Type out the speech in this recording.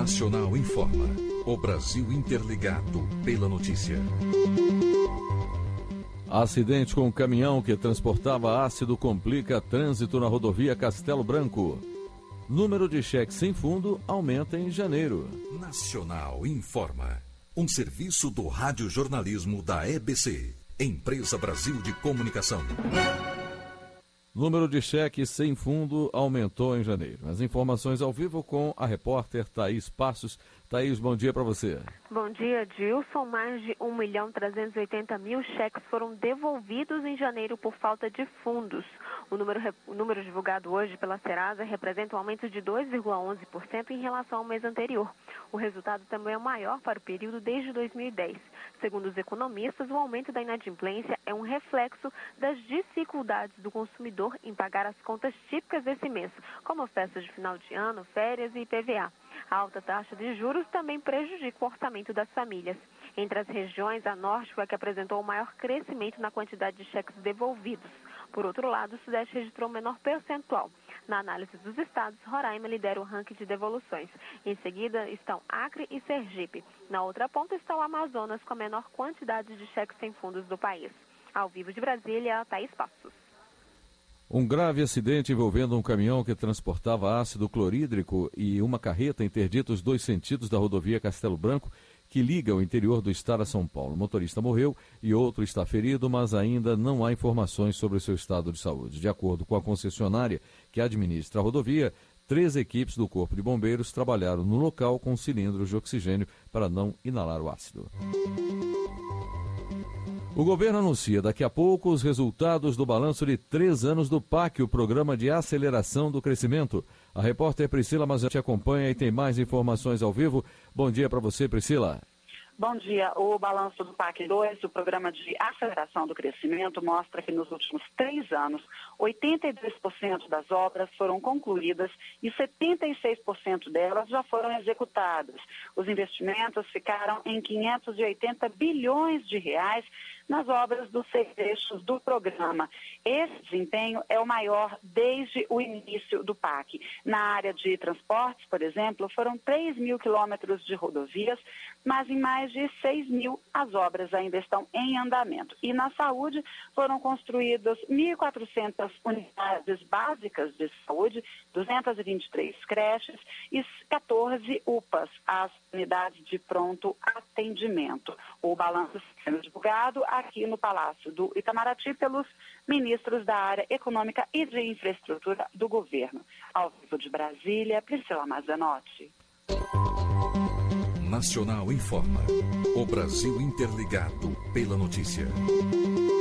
Nacional informa. O Brasil interligado pela notícia. Acidente com um caminhão que transportava ácido complica trânsito na rodovia Castelo Branco. Número de cheques sem fundo aumenta em janeiro. Nacional informa. Um serviço do radiojornalismo da EBC, Empresa Brasil de Comunicação. Número de cheques sem fundo aumentou em janeiro. As informações ao vivo com a repórter Thaís Passos. Thaís, bom dia para você. Bom dia, Dilson. Mais de 1.380.000 cheques foram devolvidos em janeiro por falta de fundos. O número divulgado hoje pela Serasa representa um aumento de 2,11% em relação ao mês anterior. O resultado também é o maior para o período desde 2010. Segundo os economistas, o aumento da inadimplência é um reflexo das dificuldades do consumidor em pagar as contas típicas desse mês, como festas de final de ano, férias e IPVA. A alta taxa de juros também prejudica o orçamento das famílias. Entre as regiões, a Norte foi a que apresentou o maior crescimento na quantidade de cheques devolvidos. Por outro lado, o Sudeste registrou o menor percentual. Na análise dos estados, Roraima lidera o ranking de devoluções. Em seguida estão Acre e Sergipe. Na outra ponta está o Amazonas, com a menor quantidade de cheques sem fundos do país. Ao vivo de Brasília, Thaís Passos. Um grave acidente envolvendo um caminhão que transportava ácido clorídrico e uma carreta interdita os dois sentidos da rodovia Castelo Branco, que liga o interior do estado a São Paulo. O motorista morreu e outro está ferido, mas ainda não há informações sobre o seu estado de saúde. De acordo com a concessionária que administra a rodovia, 3 equipes do Corpo de Bombeiros trabalharam no local com cilindros de oxigênio para não inalar o ácido. O governo anuncia daqui a pouco os resultados do balanço de 3 anos do PAC, o Programa de Aceleração do Crescimento. A repórter Priscila Mazzotti acompanha e tem mais informações ao vivo. Bom dia para você, Priscila. Bom dia. O balanço do PAC 2, o Programa de Aceleração do Crescimento, mostra que nos últimos 3 anos, 82% das obras foram concluídas e 76% delas já foram executadas. Os investimentos ficaram em 580 bilhões de reais nas obras dos 6 eixos do programa. Esse desempenho é o maior desde o início do PAC. Na área de transportes, por exemplo, foram 3 mil quilômetros de rodovias, mas em mais de 6 mil as obras ainda estão em andamento. E na saúde foram construídas 1.400 unidades básicas de saúde, 223 creches e 14 UPAs, as unidades de pronto atendimento. O balanço sendo divulgado aqui no Palácio do Itamaraty pelos ministros da área econômica e de infraestrutura do governo. Ao vivo de Brasília, Priscila Mazzotti. Nacional informa. O Brasil interligado pela notícia.